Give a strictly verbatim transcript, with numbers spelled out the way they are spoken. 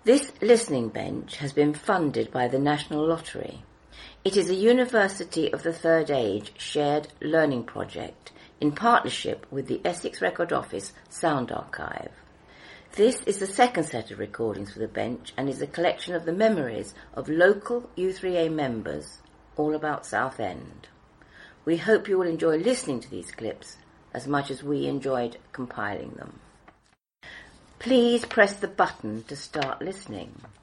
This listening bench has been funded by the National Lottery. It is a University of the Third Age shared learning project in partnership with the Essex Record Office Sound Archive. This is the second set of recordings for the bench and is a collection of the memories of local U three A members all about Southend. We hope you will enjoy listening to these clips as much as we enjoyed compiling them. Please press the button to start listening.